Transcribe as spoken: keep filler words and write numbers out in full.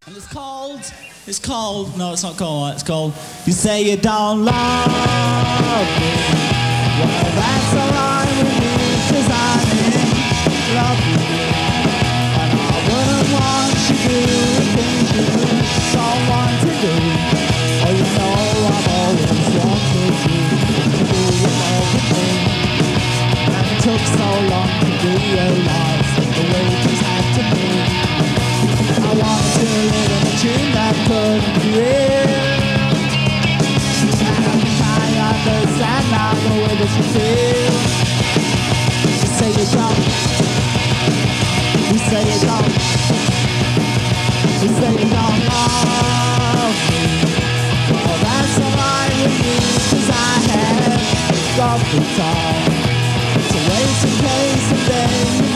And it's called, it's called, no it's not called, it's called You Say You Don't Love Me. Well that's alright with me, cause I'm in love with you. And I wouldn't want you to do the things you don't want to do. Oh you know I've always wanted you to do your love with me. And it took so long to realize the way it just had to be. I wanted to live in a dream that couldn't be real. And I think I understand now the way that you feel. You say you don't. You say you don't. You say you don't love me. Well that's alright with me, cause I have got the time to wait in case someday